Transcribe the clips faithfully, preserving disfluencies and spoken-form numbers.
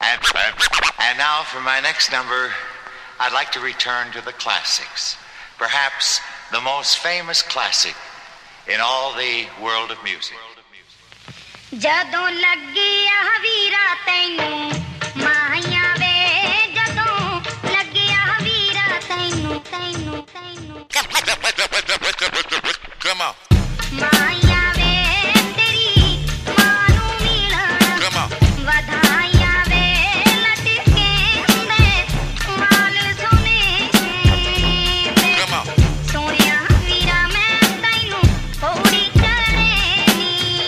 And, and now for my next number, I'd like to return to the classics. Perhaps the most famous classic in all the world of music. ਜਦੋਂ ਲੱਗਿਆ ਵੀਰਾ ਤੈਨੂੰ ਮਾਹੀਆਂ ਵੇ ਜਦੋਂ ਲੱਗਿਆ ਵੀਰਾ ਤੈਨੂੰ ਤੈਨੂੰ ਤੈਨੂੰ Come on. ਮਾਹੀਆਂ ਵੇ ਤੇਰੀ ਮਾਂ ਨੂੰ ਮਿਲਣਾ ਵਧਾਈਆਂ ਵੇ ਲਟਕੇ ਹੁੰਦੇ ਮਾਲ ਸੋਨੇ Come on. ਸੋਹਣਿਆ ਵੀਰਾ ਮੈਂ ਤੈਨੂੰ ਪੌੜੀ ਚੜ੍ਹਨੀ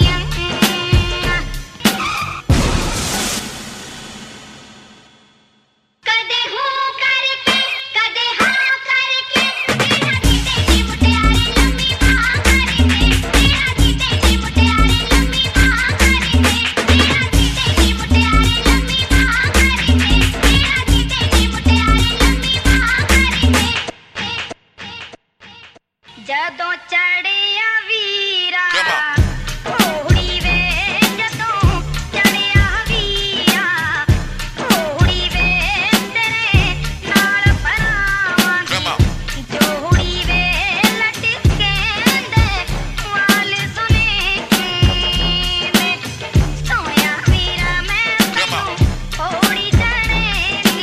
ਕਦੇ ਹੋ ਕਰਕੇ ਕਦੇ ਹਾਂ ਕਰਕੇ ਤੇਰਾ ਜੀਤੇ ਜੀ ਮੁਟਿਆਰੇ ਲੰਮੀ ਬਾਹ ਕਰਕੇ ਤੇਰਾ ਜੀਤੇ ਜੀ ਮੁਟਿਆਰੇ ਲੰਮੀ ਬਾਹ ਕਰਕੇ ਤੇਰਾ ਜੀਤੇ ਜੀ ਮੁਟਿਆਰੇ ਲੰਮੀ ਬਾਹ ਕਰਕੇ ਤੇਰਾ ਜੀਤੇ ਜੀ ਮੁਟਿਆਰੇ ਲੰਮੀ ਬਾਹ ਕਰਕੇ ਜਦੋਂ ਚੜਿਆ ਵੀਰਾ ਘੋੜੀ ਵੇ ਜਦੋਂ ਚੜਿਆ ਵੀਰਾ ਘੋੜੀ ਵੇ ਤੇਰੇ ਨਾਲ ਪਰਾਵਾਂਗੀ Come on. ਜੋੜੀ ਵੇ ਲਟਕੇ ਦੇ ਵਾਲ ਸੁਨੇ ਵੇ ਸੋਹਣਿਆ ਵੀਰਾ ਮੈਂ Come on. ਤੈਨੂੰ ਘੋੜੀ ਚੜ੍ਹਨੀ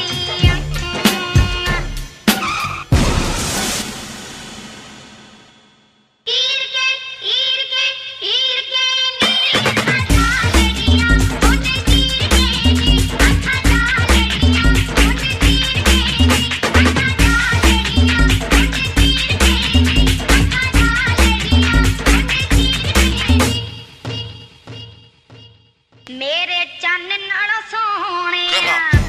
ਈਰ ਕੇ ਈਰ ਕੇ ਈਰ ਕੇ ਨੀ ਅੱਖਾਂ ਲੜੀਆਂ ਉਹਨੇ ਈਰ ਕੇ ਨੀ ਅੱਖਾਂ ਲੜੀਆਂ ਉਹਨੇ ਈਰ ਕੇ ਨੀ ਅੱਖਾਂ ਲੜੀਆਂ ਉਹਨੇ ਈਰ ਕੇ ਨੀ ਅੱਖਾਂ ਲੜੀਆਂ ਉਹਨੇ ਈਰ ਕੇ ਨੀ ਮੇਰੇ ਚੰਨ ਨਾਲ Come ਸੋਹਣਿਆ on.